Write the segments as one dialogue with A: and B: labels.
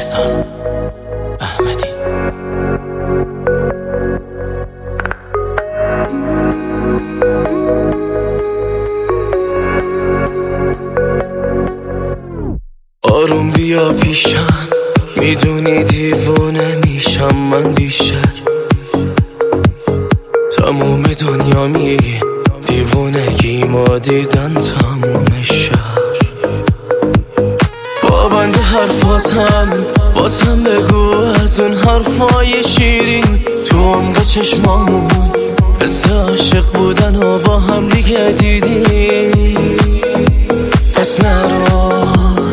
A: احسان احمدی.
B: آروم بیا پیشم، میدونی دیوونه میشم من بیشتر. تموم دنیا میگه دیوونگی ما دیدن تموم شهر. با بند حرفاتم بازم بگو از اون حرفای شیرین تو عمق چشمامون حس عاشق بودن و با هم دیگه دیدیم. پس نرو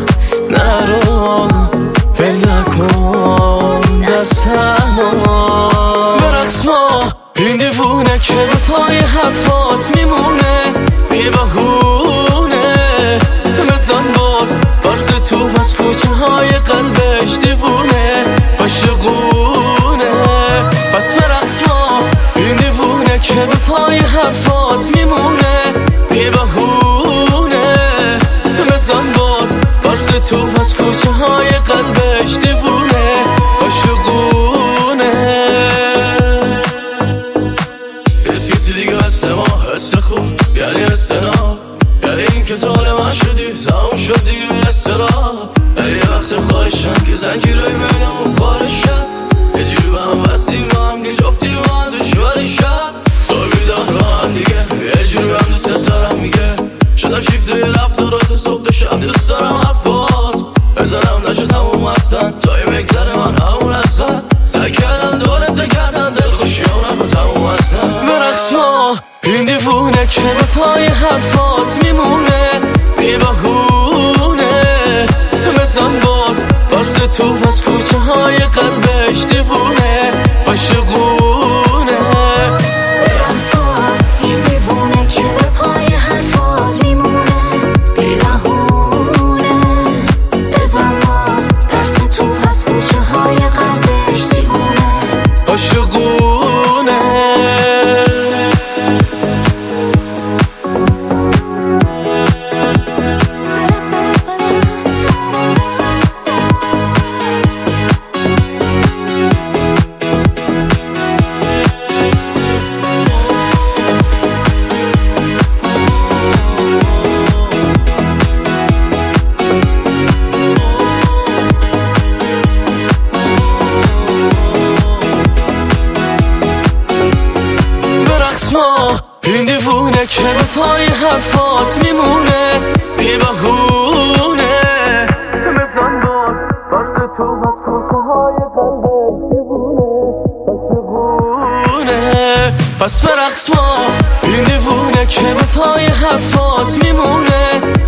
B: بل نکن دستمو، برقص ما این دیوونه که به پای حرفات میمونه بی بهونه. بزن باز برز تو از کوچه های قلبش دیوونه عاشقونه. پس برقص ما این دیوونه که به پای حرفات میمونه بی بهونه. بزن باز برز تو از کوچه های قلبش دیوونه عاشقونه. اسکیسی دیگه هست ما حس خوب یعنی استنا، یعنی این که طال من شدی تموم شد دیگه بین استرا. یعنی وقت خواهشم که زنجیرهای بینمون پارشم، یه جوری با هم بستیم با هم که جفتیم با هم دشوار شد. صبحی دار با هم دیگه یه جوری با هم دوست دارم میگه شدم شیفته یه رفتارات صبح و شب دوست دارم حرفات بزنم نشد همون مستن تا یه بگذره من همون اصلا. سعی کردم دورت نکردن دل خوشی اونم تموم هستن. برقص ما این دیوونه که به پای حرفات میمونه بی بهونه. بزن باز برز تو از کوچه های قلبش دیوونه عاشقونه.
C: برقص ما این دیوونه که به پای حرفات میمونه بی بهونه. بزن باز برز تو از کوچه های قلبش دیوونه
B: عاشقونه. ما این دیوونه که به پای حرفات میمونه بی بهونه. بزن باز برز تو از کوچه های قلبش دیوونه عاشقونه. پس برقص ما این دیوونه که به پای حرفات میمونه